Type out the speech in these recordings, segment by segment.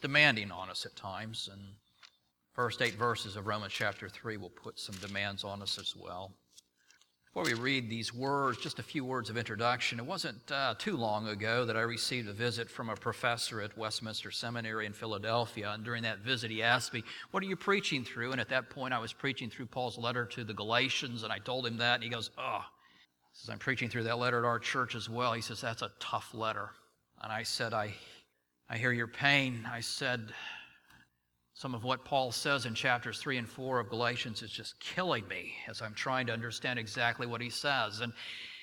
demanding on us at times, and first 8 verses of Romans chapter 3 will put some demands on us as well. Before we read these words, just a few words of introduction. It wasn't too long ago that I received a visit from a professor at Westminster Seminary in Philadelphia, and during that visit he asked me, "What are you preaching through?" And at that point I was preaching through Paul's letter to the Galatians, and I told him that, and he goes, "Oh," he says, "I'm preaching through that letter at our church as well." He says, "That's a tough letter." And I said, I hear your pain." I said, "Some of what Paul says in chapters 3 and 4 of Galatians is just killing me as I'm trying to understand exactly what he says." And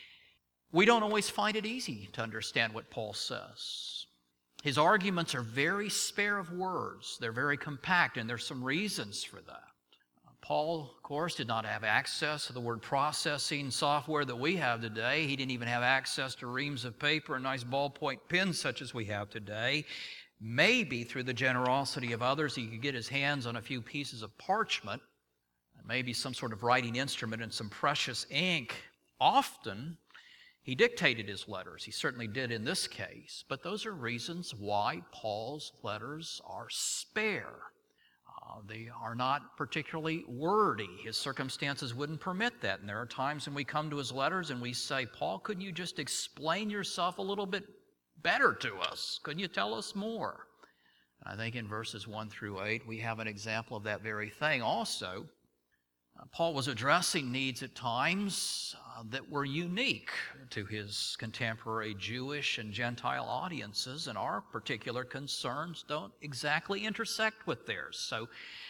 we don't always find it easy to understand what Paul says. His arguments are very spare of words. They're very compact, and there's some reasons for that. Paul, of course, did not have access to the word processing software that we have today. He didn't even have access to reams of paper and nice ballpoint pens such as we have today. Maybe through the generosity of others, he could get his hands on a few pieces of parchment, and maybe some sort of writing instrument and some precious ink. Often, he dictated his letters. He certainly did in this case. But those are reasons why Paul's letters are spare. They are not particularly wordy. His circumstances wouldn't permit that. And there are times when we come to his letters and we say, "Paul, couldn't you just explain yourself a little bit better to us? Couldn't you tell us more?" And I think in verses 1 through 8 we have an example of that very thing. Also, Paul was addressing needs at times that were unique to his contemporary Jewish and Gentile audiences, and our particular concerns don't exactly intersect with theirs. So,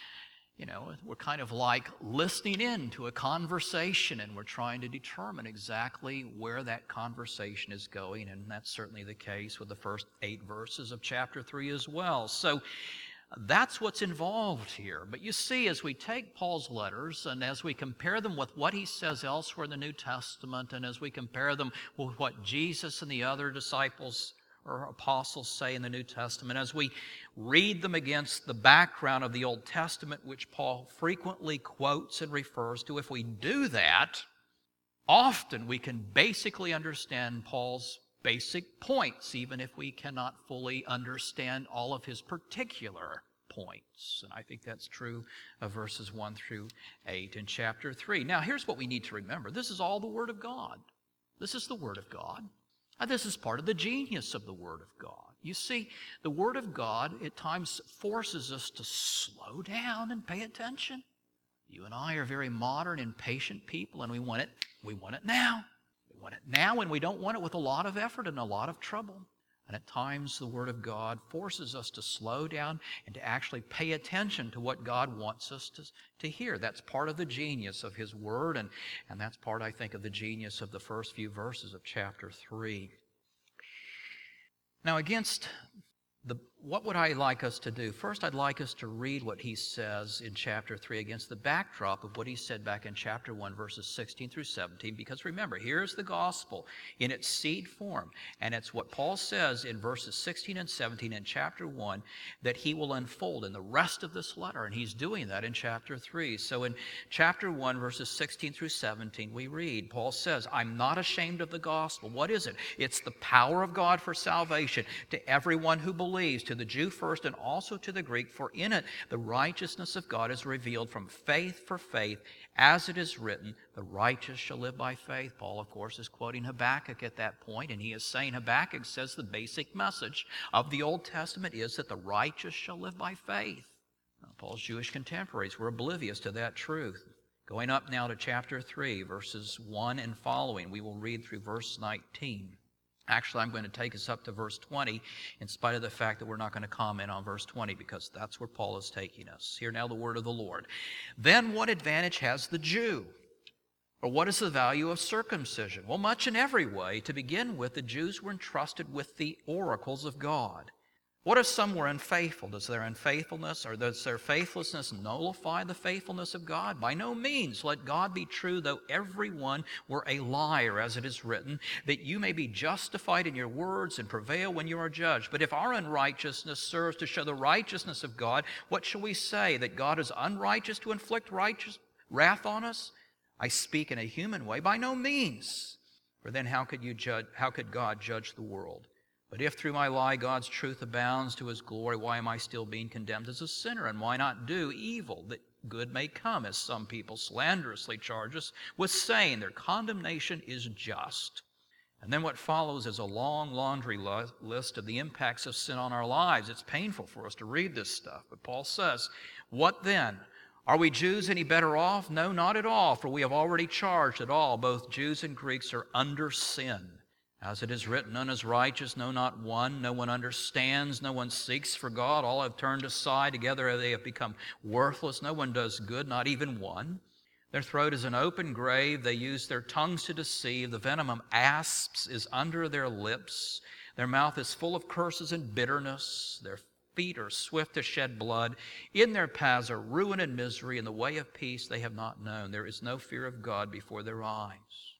we're kind of like listening in to a conversation, and we're trying to determine exactly where that conversation is going, and that's certainly the case with the first 8 verses of chapter 3 as well. So that's what's involved here. But you see, as we take Paul's letters and as we compare them with what he says elsewhere in the New Testament, and as we compare them with what Jesus and the other disciples or apostles say in the New Testament, as we read them against the background of the Old Testament, which Paul frequently quotes and refers to, if we do that, often we can basically understand Paul's basic points, even if we cannot fully understand all of his particular points. And I think that's true of verses 1 through 8 in chapter 3. Now, here's what we need to remember. This is all the Word of God. This is the Word of God. And this is part of the genius of the Word of God. You see, the Word of God at times forces us to slow down and pay attention. You and I are very modern and patient people, and we want it now. We want it now, and we don't want it with a lot of effort and a lot of trouble. And at times, the Word of God forces us to slow down and to actually pay attention to what God wants us to hear. That's part of the genius of His Word, and that's part, I think, of the genius of the first few verses of chapter 3. Now, what would I like us to do? First, I'd like us to read what he says in chapter 3 against the backdrop of what he said back in chapter 1, verses 16 through 17. Because remember, here's the gospel in its seed form. And it's what Paul says in verses 16 and 17 in chapter 1 that he will unfold in the rest of this letter. And he's doing that in chapter 3. So in chapter 1, verses 16 through 17, we read, Paul says, "I'm not ashamed of the gospel." What is it? It's the power of God for salvation to everyone who believes, to the Jew first and also to the Greek, for in it the righteousness of God is revealed from faith for faith, as it is written, "The righteous shall live by faith." Paul, of course, is quoting Habakkuk at that point, and he is saying Habakkuk says the basic message of the Old Testament is that the righteous shall live by faith. Now, Paul's Jewish contemporaries were oblivious to that truth. Going up now to chapter 3, verses 1 and following, we will read through verse 19. Actually, I'm going to take us up to verse 20, in spite of the fact that we're not going to comment on verse 20, because that's where Paul is taking us. Hear now the word of the Lord. "Then what advantage has the Jew? Or what is the value of circumcision? Well, much in every way. To begin with, the Jews were entrusted with the oracles of God. What if some were unfaithful? Does their unfaithfulness or does their faithlessness nullify the faithfulness of God? By no means. Let God be true, though everyone were a liar, as it is written, that you may be justified in your words and prevail when you are judged. But if our unrighteousness serves to show the righteousness of God, what shall we say? That God is unrighteous to inflict righteous wrath on us? I speak in a human way. By no means. For then how could God judge the world? But if through my lie God's truth abounds to his glory, why am I still being condemned as a sinner? And why not do evil that good may come, as some people slanderously charge us with saying their condemnation is just? And then what follows is a long laundry list of the impacts of sin on our lives. It's painful for us to read this stuff. But Paul says, what then? Are we Jews any better off? No, not at all, for we have already charged that all, both Jews and Greeks, are under sin. As it is written, none is righteous, no, not one. No one understands, no one seeks for God. All have turned aside. Together they have become worthless. No one does good, not even one. Their throat is an open grave. They use their tongues to deceive. The venom of asps is under their lips. Their mouth is full of curses and bitterness. Their feet are swift to shed blood. In their paths are ruin and misery. In the way of peace they have not known. There is no fear of God before their eyes.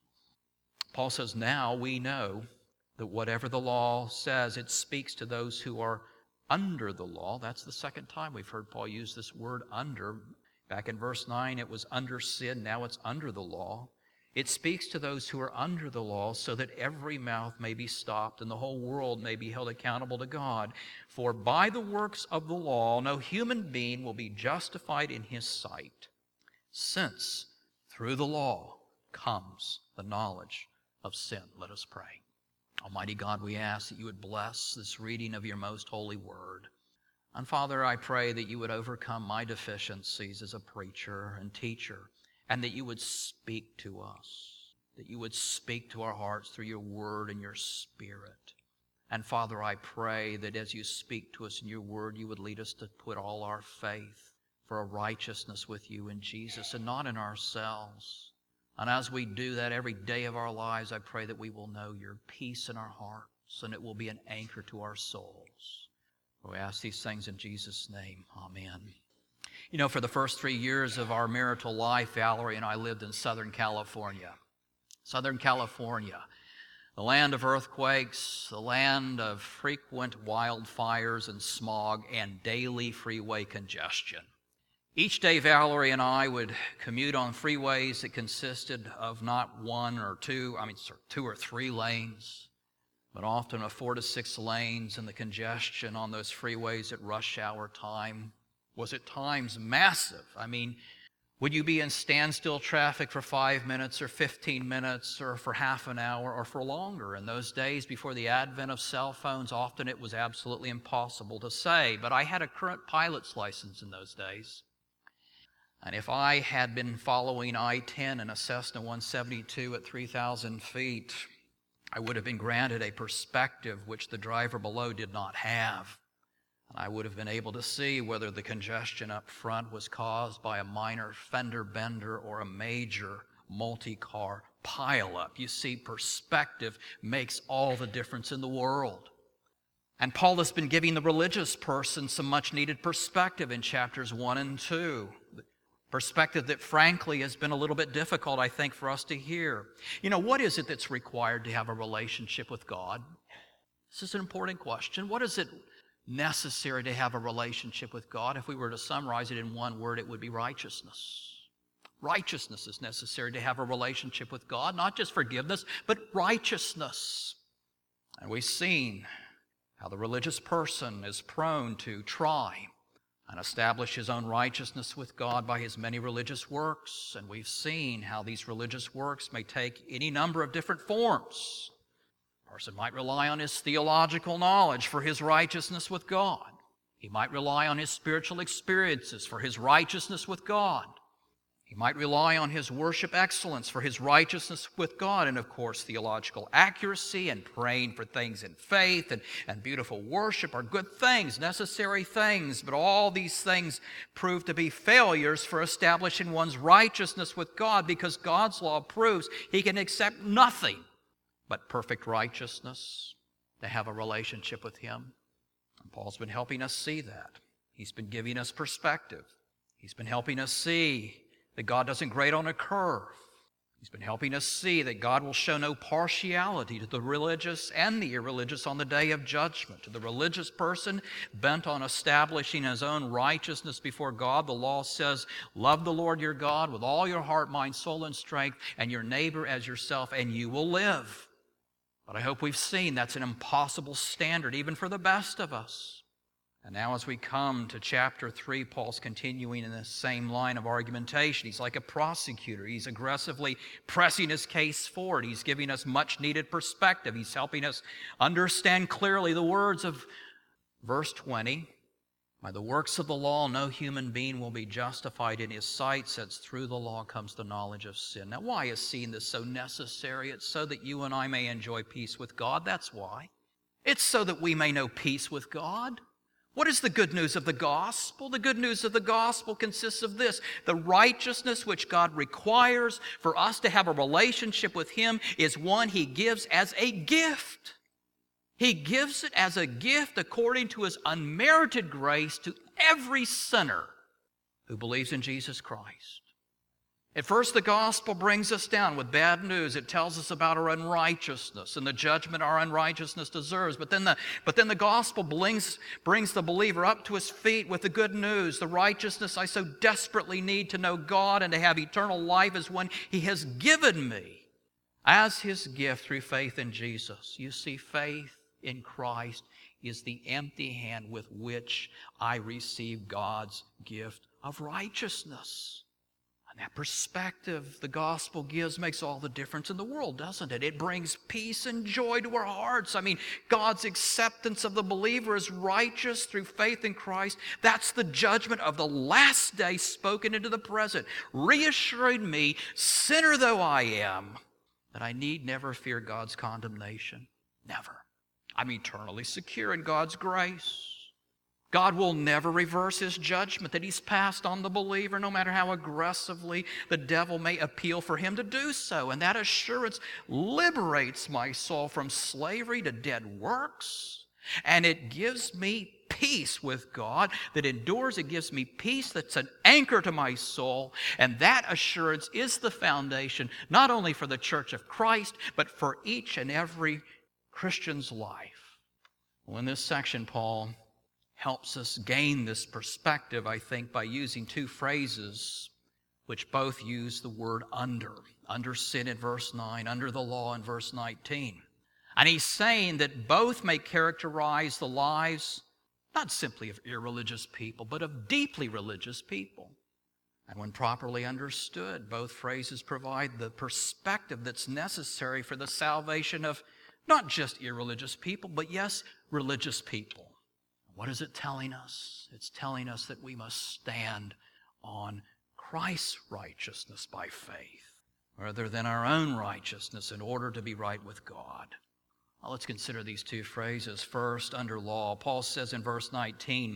Paul says, now we know that whatever the law says, it speaks to those who are under the law. That's the second time we've heard Paul use this word under. Back in verse 9, it was under sin. Now it's under the law. It speaks to those who are under the law so that every mouth may be stopped and the whole world may be held accountable to God. For by the works of the law, no human being will be justified in his sight, since through the law comes the knowledge of sin. Let us pray. Almighty God, we ask that you would bless this reading of your most holy word. And Father, I pray that you would overcome my deficiencies as a preacher and teacher, and that you would speak to us, that you would speak to our hearts through your word and your spirit. And Father, I pray that as you speak to us in your word, you would lead us to put all our faith for a righteousness with you in Jesus and not in ourselves. And as we do that every day of our lives, I pray that we will know your peace in our hearts and it will be an anchor to our souls. We ask these things in Jesus' name. Amen. You know, for the first 3 years of our marital life, Valerie and I lived in Southern California. Southern California, the land of earthquakes, the land of frequent wildfires and smog and daily freeway congestion. Each day, Valerie and I would commute on freeways that consisted of not two or three lanes, but often of 4 to 6 lanes, and the congestion on those freeways at rush hour time was at times massive. I mean, would you be in standstill traffic for 5 minutes or 15 minutes or for half an hour or for longer? In those days before the advent of cell phones, often it was absolutely impossible to say, but I had a current pilot's license in those days. And if I had been following I-10 in a Cessna 172 at 3,000 feet, I would have been granted a perspective which the driver below did not have. And I would have been able to see whether the congestion up front was caused by a minor fender bender or a major multi-car pileup. You see, perspective makes all the difference in the world. And Paul has been giving the religious person some much-needed perspective in chapters 1 and 2. Perspective that, frankly, has been a little bit difficult, I think, for us to hear. You know, what is it that's required to have a relationship with God? This is an important question. What is it necessary to have a relationship with God? If we were to summarize it in one word, it would be righteousness. Righteousness is necessary to have a relationship with God, not just forgiveness, but righteousness. And we've seen how the religious person is prone to try and establish his own righteousness with God by his many religious works. And we've seen how these religious works may take any number of different forms. A person might rely on his theological knowledge for his righteousness with God. He might rely on his spiritual experiences for his righteousness with God. He might rely on his worship excellence for his righteousness with God, and of course theological accuracy and praying for things in faith and beautiful worship are good things, necessary things, but all these things prove to be failures for establishing one's righteousness with God, because God's law proves he can accept nothing but perfect righteousness to have a relationship with him. And Paul's been helping us see that. He's been giving us perspective. He's been helping us see that God doesn't grade on a curve. He's been helping us see that God will show no partiality to the religious and the irreligious on the day of judgment. To the religious person bent on establishing his own righteousness before God, the law says, love the Lord your God with all your heart, mind, soul, and strength, and your neighbor as yourself, and you will live. But I hope we've seen that's an impossible standard, even for the best of us. And now as we come to chapter 3, Paul's continuing in the same line of argumentation. He's like a prosecutor. He's aggressively pressing his case forward. He's giving us much needed perspective. He's helping us understand clearly the words of verse 20. By the works of the law, no human being will be justified in his sight, since through the law comes the knowledge of sin. Now, why is seeing this so necessary? It's so that you and I may enjoy peace with God. That's why. It's so that we may know peace with God. What is the good news of the gospel? The good news of the gospel consists of this: the righteousness which God requires for us to have a relationship with Him is one He gives as a gift. He gives it as a gift according to His unmerited grace to every sinner who believes in Jesus Christ. At first, the gospel brings us down with bad news. It tells us about our unrighteousness and the judgment our unrighteousness deserves. But then the gospel brings the believer up to his feet with the good news. The righteousness I so desperately need to know God and to have eternal life is one He has given me as His gift through faith in Jesus. You see, faith in Christ is the empty hand with which I receive God's gift of righteousness. And that perspective the gospel gives makes all the difference in the world, doesn't it? It brings peace and joy to our hearts. I mean, God's acceptance of the believer as righteous through faith in Christ, that's the judgment of the last day spoken into the present, reassuring me, sinner though I am, that I need never fear God's condemnation. Never. I'm eternally secure in God's grace. God will never reverse His judgment that He's passed on the believer, no matter how aggressively the devil may appeal for him to do so. And that assurance liberates my soul from slavery to dead works. And it gives me peace with God that endures. It gives me peace that's an anchor to my soul. And that assurance is the foundation, not only for the Church of Christ, but for each and every Christian's life. Well, in this section, Paul helps us gain this perspective, I think, by using two phrases which both use the word under. Under sin in verse 9, under the law in verse 19. And he's saying that both may characterize the lives not simply of irreligious people, but of deeply religious people. And when properly understood, both phrases provide the perspective that's necessary for the salvation of not just irreligious people, but yes, religious people. What is it telling us? It's telling us that we must stand on Christ's righteousness by faith, rather than our own righteousness in order to be right with God. Well, let's consider these two phrases. First, under law. Paul says in verse 19,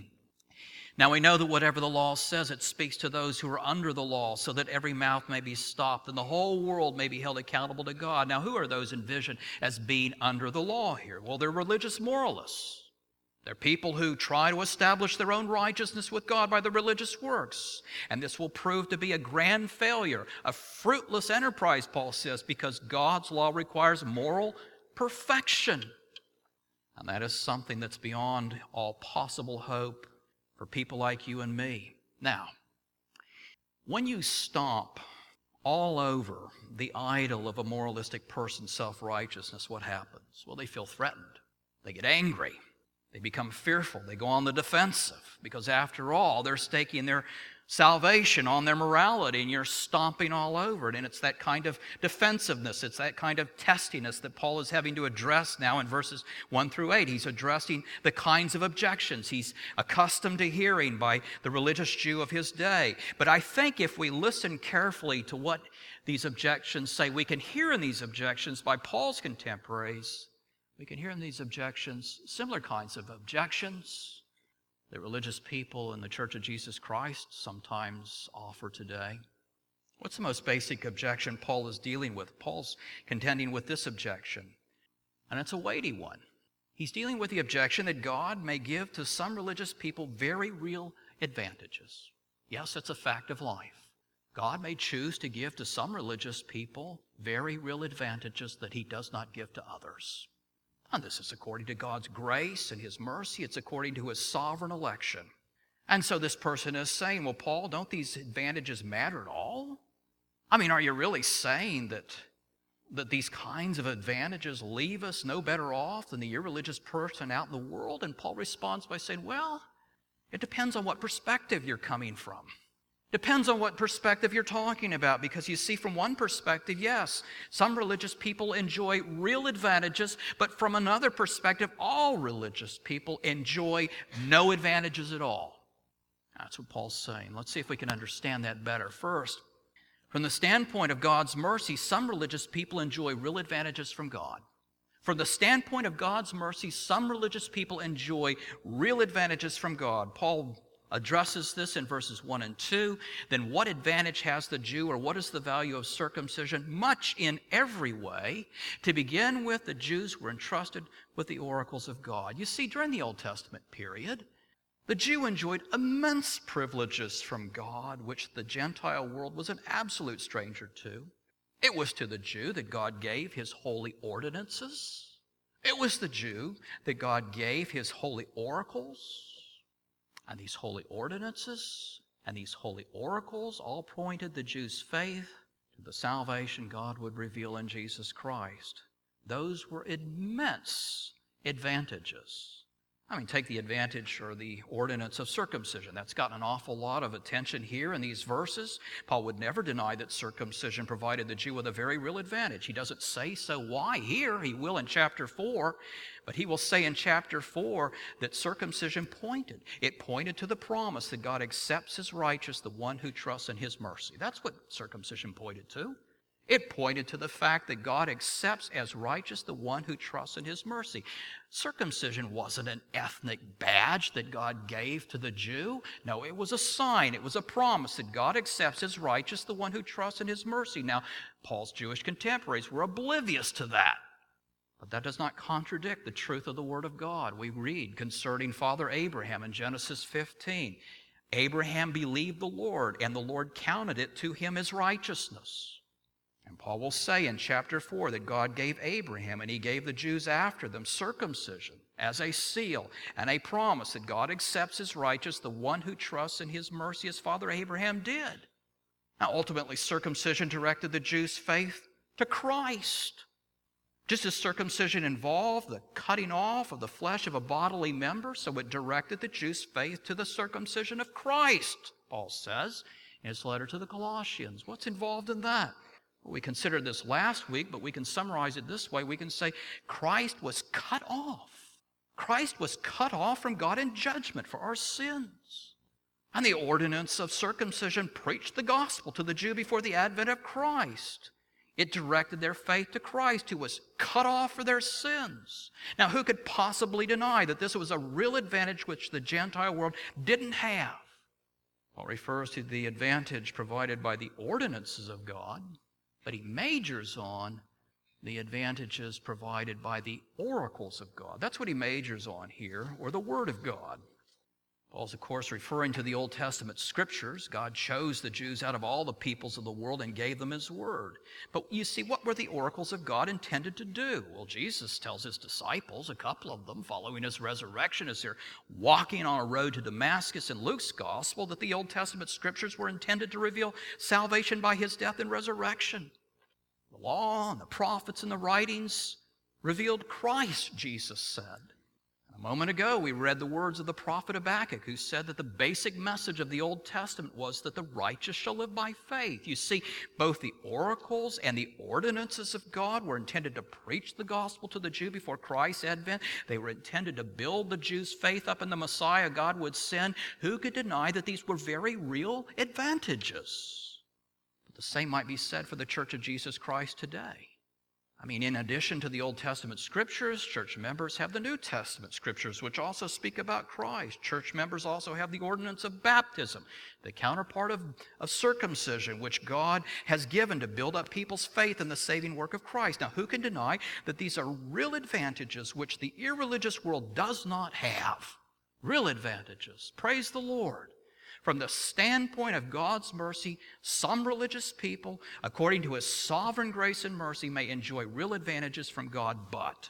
now we know that whatever the law says, it speaks to those who are under the law, so that every mouth may be stopped and the whole world may be held accountable to God. Now, who are those envisioned as being under the law here? Well, they're religious moralists. They're people who try to establish their own righteousness with God by their religious works. And this will prove to be a grand failure, a fruitless enterprise, Paul says, because God's law requires moral perfection. And that is something that's beyond all possible hope for people like you and me. Now, when you stomp all over the idol of a moralistic person's self-righteousness, what happens? Well, they feel threatened. They get angry. They become fearful. They go on the defensive because, after all, they're staking their salvation on their morality, and you're stomping all over it. And it's that kind of defensiveness, it's that kind of testiness that Paul is having to address now in verses 1 through 8. He's addressing the kinds of objections he's accustomed to hearing by the religious Jew of his day. But I think if we listen carefully to what these objections say, we can hear in these objections by Paul's contemporaries, we can hear in these objections similar kinds of objections that religious people in the Church of Jesus Christ sometimes offer today. What's the most basic objection Paul is dealing with? Paul's contending with this objection, and it's a weighty one. He's dealing with the objection that God may give to some religious people very real advantages. Yes, it's a fact of life. God may choose to give to some religious people very real advantages that He does not give to others. And this is according to God's grace and His mercy. It's according to His sovereign election. And so this person is saying, well, Paul, don't these advantages matter at all? I mean, are you really saying that that these kinds of advantages leave us no better off than the irreligious person out in the world? And Paul responds by saying, well, it depends on what perspective you're coming from. Depends on what perspective you're talking about, because you see, from one perspective, yes, some religious people enjoy real advantages, but from another perspective, all religious people enjoy no advantages at all. That's what Paul's saying. Let's see if we can understand that better. First, from the standpoint of God's mercy, some religious people enjoy real advantages from God. From the standpoint of God's mercy, some religious people enjoy real advantages from God. Paul addresses this in verses 1 and 2. Then what advantage has the Jew, or what is the value of circumcision? Much in every way. To begin with, the Jews were entrusted with the oracles of God. You see, during the Old Testament period, the Jew enjoyed immense privileges from God, which the Gentile world was an absolute stranger to. It was to the Jew that God gave his holy ordinances. It was the Jew that God gave his holy oracles. And these holy ordinances and these holy oracles all pointed the Jews' faith to the salvation God would reveal in Jesus Christ. Those were immense advantages. I mean, take the advantage or the ordinance of circumcision. That's gotten an awful lot of attention here in these verses. Paul would never deny that circumcision provided the Jew with a very real advantage. He doesn't say so. Why? Here, he will in chapter 4. But he will say in chapter 4 that circumcision pointed. It pointed to the promise that God accepts as righteous the one who trusts in his mercy. That's what circumcision pointed to. It pointed to the fact that God accepts as righteous the one who trusts in his mercy. Circumcision wasn't an ethnic badge that God gave to the Jew. No, it was a sign. It was a promise that God accepts as righteous the one who trusts in his mercy. Now, Paul's Jewish contemporaries were oblivious to that. But that does not contradict the truth of the Word of God. We read concerning Father Abraham in Genesis 15. Abraham believed the Lord, and the Lord counted it to him as righteousness. And Paul will say in chapter 4 that God gave Abraham, and he gave the Jews after them, circumcision as a seal and a promise that God accepts as righteous the one who trusts in his mercy as Father Abraham did. Now, ultimately, circumcision directed the Jews' faith to Christ. Just as circumcision involved the cutting off of the flesh of a bodily member, so it directed the Jews' faith to the circumcision of Christ, Paul says in his letter to the Colossians. What's involved in that? Well, we considered this last week, but we can summarize it this way. We can say Christ was cut off. Christ was cut off from God in judgment for our sins. And the ordinance of circumcision preached the gospel to the Jew before the advent of Christ. It directed their faith to Christ, who was cut off for their sins. Now, who could possibly deny that this was a real advantage which the Gentile world didn't have? Paul refers to the advantage provided by the ordinances of God, but he majors on the advantages provided by the oracles of God. That's what he majors on here, or the Word of God. Paul's, of course, referring to the Old Testament Scriptures. God chose the Jews out of all the peoples of the world and gave them His Word. But you see, what were the oracles of God intended to do? Well, Jesus tells His disciples, a couple of them, following His resurrection as they're walking on a road to Damascus in Luke's Gospel, that the Old Testament Scriptures were intended to reveal salvation by His death and resurrection. The law and the prophets and the writings revealed Christ, Jesus said. A moment ago, we read the words of the prophet Habakkuk, who said that the basic message of the Old Testament was that the righteous shall live by faith. You see, both the oracles and the ordinances of God were intended to preach the gospel to the Jew before Christ's advent. They were intended to build the Jews' faith up in the Messiah God would send. Who could deny that these were very real advantages? But the same might be said for the Church of Jesus Christ today. I mean, in addition to the Old Testament Scriptures, church members have the New Testament Scriptures, which also speak about Christ. Church members also have the ordinance of baptism, the counterpart of circumcision, which God has given to build up people's faith in the saving work of Christ. Now, who can deny that these are real advantages which the irreligious world does not have? Real advantages. Praise the Lord. From the standpoint of God's mercy, some religious people, according to His sovereign grace and mercy, may enjoy real advantages from God,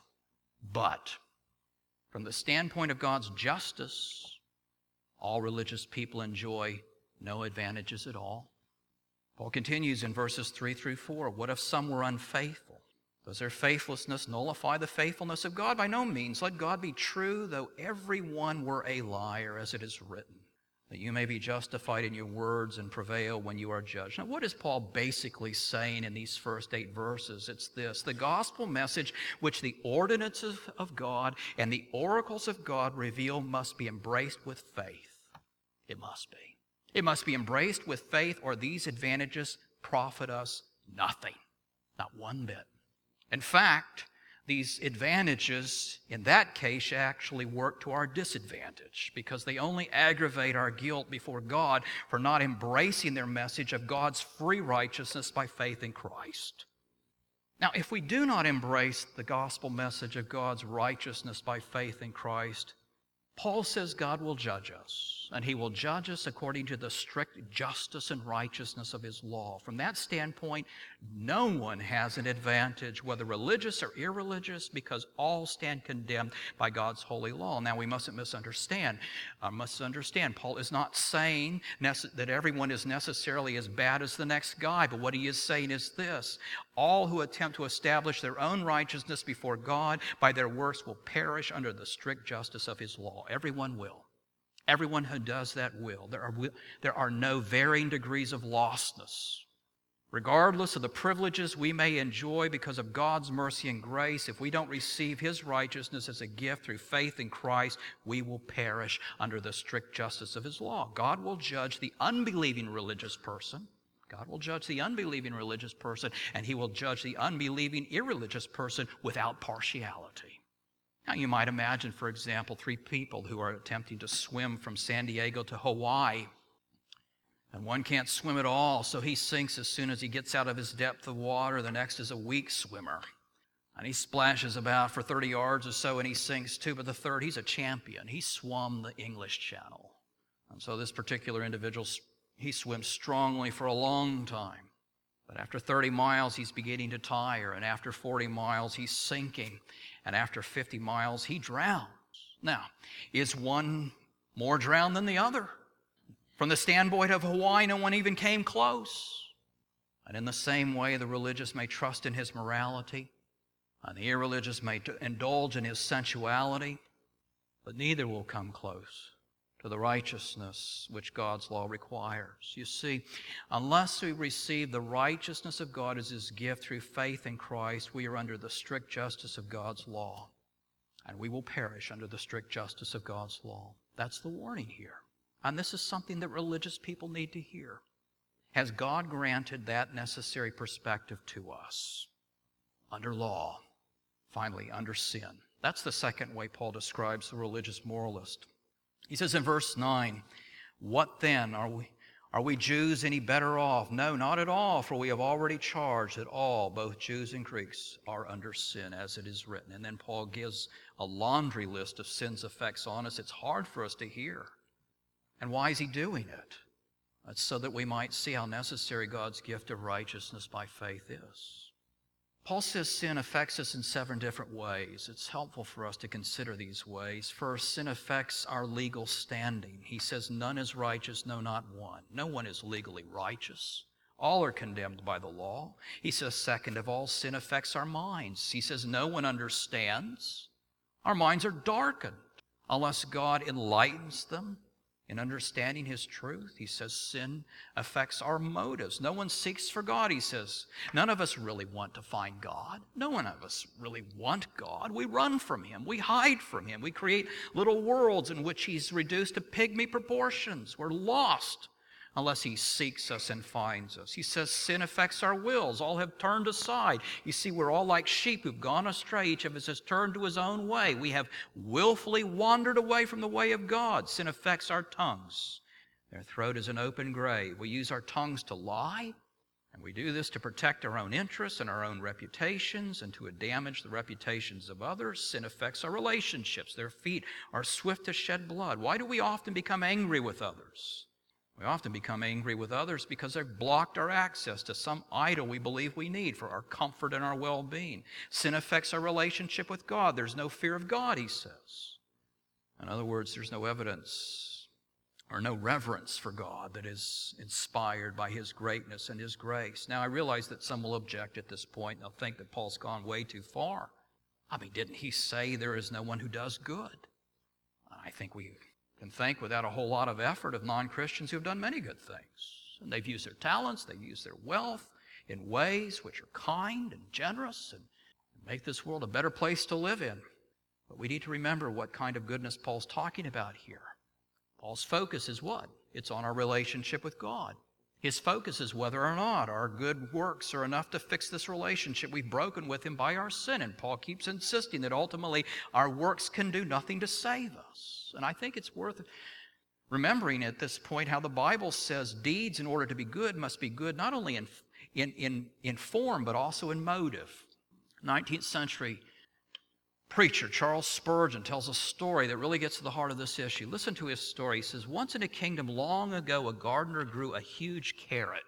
but from the standpoint of God's justice, all religious people enjoy no advantages at all. Paul continues in verses 3 through 4, what if some were unfaithful? Does their faithlessness nullify the faithfulness of God? By no means. Let God be true, though every one were a liar, as it is written, that you may be justified in your words and prevail when you are judged. Now, what is Paul basically saying in these first 8 verses? It's this: the gospel message which the ordinances of God and the oracles of God reveal must be embraced with faith. It must be. It must be embraced with faith, or these advantages profit us nothing, not one bit. In fact, these advantages, in that case, actually work to our disadvantage, because they only aggravate our guilt before God for not embracing their message of God's free righteousness by faith in Christ. Now, if we do not embrace the gospel message of God's righteousness by faith in Christ, Paul says God will judge us, and He will judge us according to the strict justice and righteousness of His law. From that standpoint, no one has an advantage, whether religious or irreligious, because all stand condemned by God's holy law. Now, we mustn't misunderstand. Paul is not saying that everyone is necessarily as bad as the next guy, but what he is saying is this: all who attempt to establish their own righteousness before God by their works will perish under the strict justice of His law. Everyone will. Everyone who does that will. There are no varying degrees of lostness. Regardless of the privileges we may enjoy because of God's mercy and grace, if we don't receive His righteousness as a gift through faith in Christ, we will perish under the strict justice of His law. God will judge the unbelieving religious person. God will judge the unbelieving religious person, and He will judge the unbelieving irreligious person without partiality. Now, you might imagine, for example, 3 people who are attempting to swim from San Diego to Hawaii. And one can't swim at all, so he sinks as soon as he gets out of his depth of water. The next is a weak swimmer, and he splashes about for 30 yards or so, and he sinks too. But the third, he's a champion. He swum the English Channel. And so this particular individual, he swims strongly for a long time. But after 30 miles, he's beginning to tire, and after 40 miles, he's sinking, and after 50 miles, he drowns. Now, is one more drowned than the other? From the standpoint of Hawaii, no one even came close. And in the same way, the religious may trust in his morality, and the irreligious may indulge in his sensuality, but neither will come close to the righteousness which God's law requires. You see, unless we receive the righteousness of God as His gift through faith in Christ, we are under the strict justice of God's law, and we will perish under the strict justice of God's law. That's the warning here. And this is something that religious people need to hear. Has God granted that necessary perspective to us? Under law. Finally, under sin. That's the second way Paul describes the religious moralist. He says in verse 9, "What then? Are we Jews any better off? No, not at all, for we have already charged that all, both Jews and Greeks, are under sin, as it is written." And then Paul gives a laundry list of sin's effects on us. It's hard for us to hear. And why is he doing it? It's so that we might see how necessary God's gift of righteousness by faith is. Paul says sin affects us in 7 different ways. It's helpful for us to consider these ways. First, sin affects our legal standing. He says, "None is righteous, no, not one." No one is legally righteous. All are condemned by the law. He says, second of all, sin affects our minds. He says, "No one understands." Our minds are darkened unless God enlightens them in understanding His truth. He says sin affects our motives. No one seeks for God, he says. None of us really want to find God. No one of us really want God. We run from Him. We hide from Him. We create little worlds in which He's reduced to pygmy proportions. We're lost unless He seeks us and finds us. He says sin affects our wills. All have turned aside. You see, we're all like sheep who've gone astray. Each of us has turned to his own way. We have willfully wandered away from the way of God. Sin affects our tongues. Their throat is an open grave. We use our tongues to lie, and we do this to protect our own interests and our own reputations and to damage the reputations of others. Sin affects our relationships. Their feet are swift to shed blood. Why do we often become angry with others? We often become angry with others because they've blocked our access to some idol we believe we need for our comfort and our well-being. Sin affects our relationship with God. There's no fear of God, he says. In other words, there's no evidence or no reverence for God that is inspired by His greatness and His grace. Now, I realize that some will object at this point. They'll think that Paul's gone way too far. I mean, didn't he say there is no one who does good? I think we can think without a whole lot of effort of non-Christians who have done many good things. And they've used their talents, they've used their wealth in ways which are kind and generous and make this world a better place to live in. But we need to remember what kind of goodness Paul's talking about here. Paul's focus is what? It's on our relationship with God. His focus is whether or not our good works are enough to fix this relationship we've broken with Him by our sin. And Paul keeps insisting that ultimately our works can do nothing to save us. And I think it's worth remembering at this point how the Bible says deeds, in order to be good, must be good not only in form but also in motive. 19th century preacher Charles Spurgeon tells a story that really gets to the heart of this issue. Listen to his story. He says, once in a kingdom long ago, a gardener grew a huge carrot.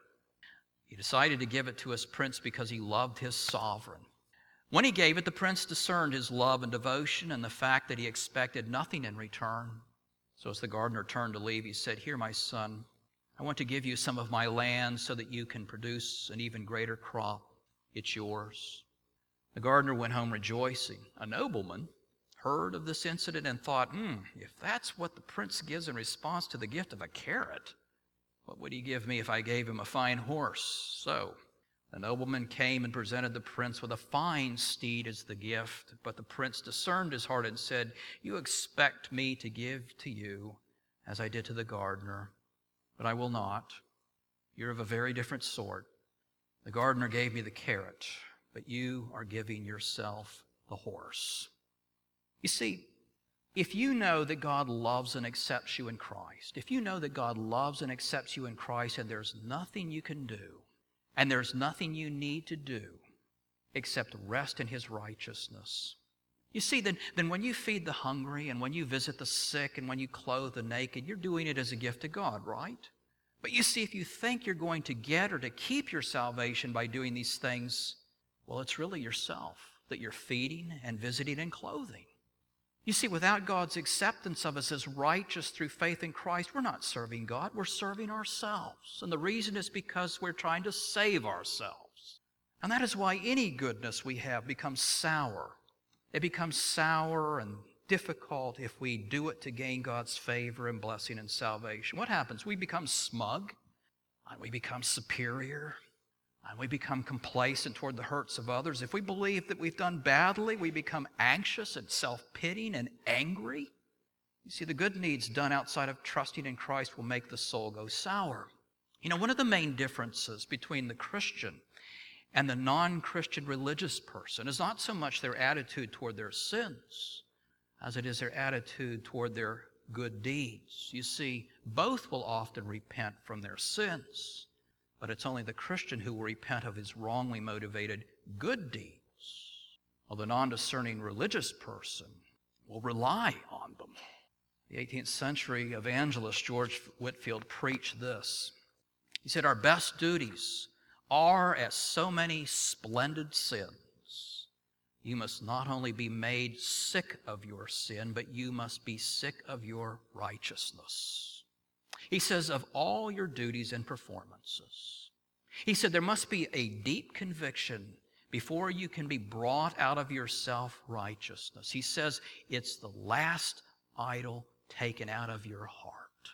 He decided to give it to his prince because he loved his sovereign. When he gave it, the prince discerned his love and devotion and the fact that he expected nothing in return. So as the gardener turned to leave, he said, "Here, my son, I want to give you some of my land so that you can produce an even greater crop. It's yours." The gardener went home rejoicing. A nobleman heard of this incident and thought, if that's what the prince gives in response to the gift of a carrot, what would he give me if I gave him a fine horse? So the nobleman came and presented the prince with a fine steed as the gift. But the prince discerned his heart and said, "You expect me to give to you as I did to the gardener, but I will not. You're of a very different sort. The gardener gave me the carrot, but you are giving yourself the horse." You see, if you know that God loves and accepts you in Christ, if you know that God loves and accepts you in Christ and there's nothing you can do, and there's nothing you need to do except rest in His righteousness. You see, then when you feed the hungry and when you visit the sick and when you clothe the naked, you're doing it as a gift to God, right? But you see, if you think you're going to get or to keep your salvation by doing these things, well, it's really yourself that you're feeding and visiting and clothing. You see, without God's acceptance of us as righteous through faith in Christ, we're not serving God, we're serving ourselves. And the reason is because we're trying to save ourselves. And that is why any goodness we have becomes sour. It becomes sour and difficult if we do it to gain God's favor and blessing and salvation. What happens? We become smug, and we become superior, and we become complacent toward the hurts of others. If we believe that we've done badly, we become anxious and self-pitying and angry. You see, the good deeds done outside of trusting in Christ will make the soul go sour. You know, one of the main differences between the Christian and the non-Christian religious person is not so much their attitude toward their sins as it is their attitude toward their good deeds. You see, both will often repent from their sins, but it's only the Christian who will repent of his wrongly motivated good deeds, while the non-discerning religious person will rely on them. The 18th century evangelist George Whitefield preached this. He said, "Our best duties are as so many splendid sins. You must not only be made sick of your sin, but you must be sick of your righteousness." He says, of all your duties and performances, he said, there must be a deep conviction before you can be brought out of your self-righteousness. He says, it's the last idol taken out of your heart.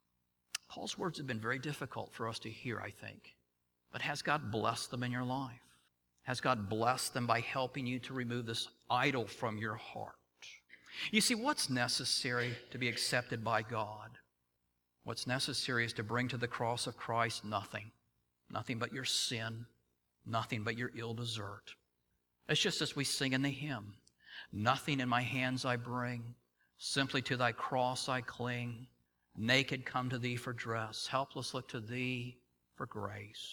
Paul's words have been very difficult for us to hear, I think. But has God blessed them in your life? Has God blessed them by helping you to remove this idol from your heart? You see, what's necessary to be accepted by God? What's necessary is to bring to the cross of Christ nothing. Nothing but your sin. Nothing but your ill desert. It's just as we sing in the hymn. Nothing in my hands I bring. Simply to thy cross I cling. Naked come to thee for dress. Helpless look to thee for grace.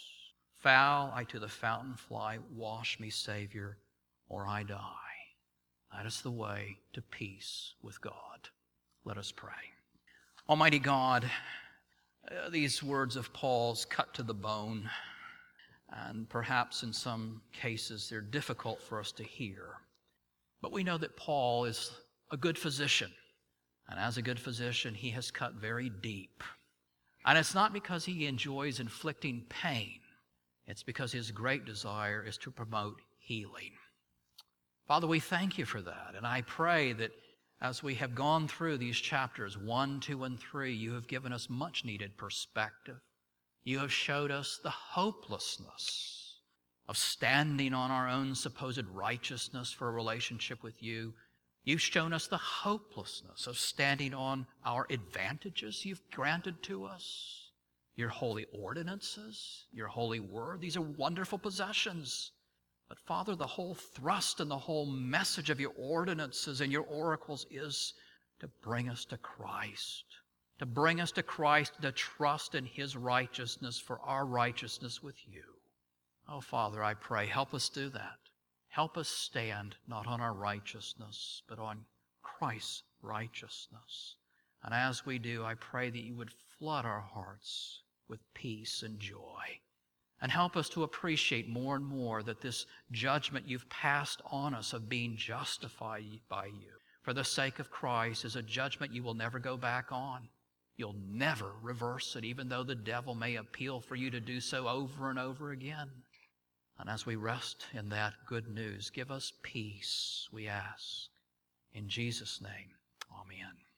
Foul I to the fountain fly. Wash me, Savior, or I die. That is the way to peace with God. Let us pray. Almighty God, these words of Paul's cut to the bone, and perhaps in some cases they're difficult for us to hear. But we know that Paul is a good physician, And as a good physician, he has cut very deep. And it's not because he enjoys inflicting pain. It's because his great desire is to promote healing. Father, we thank you for that. And I pray that as we have gone through these chapters 1, 2, and 3, you have given us much needed perspective. You have showed us the hopelessness of standing on our own supposed righteousness for a relationship with you. You've shown us the hopelessness of standing on our advantages you've granted to us, your holy ordinances, your holy word. These are wonderful possessions. But Father, the whole thrust and the whole message of your ordinances and your oracles is to bring us to Christ, to bring us to Christ, to trust in his righteousness for our righteousness with you. Oh, Father, I pray, help us do that. Help us stand not on our righteousness, but on Christ's righteousness. And as we do, I pray that you would flood our hearts with peace and joy. And help us to appreciate more and more that this judgment you've passed on us of being justified by you for the sake of Christ is a judgment you will never go back on. You'll never reverse it, even though the devil may appeal for you to do so over and over again. And as we rest in that good news, give us peace, we ask. In Jesus' name, amen.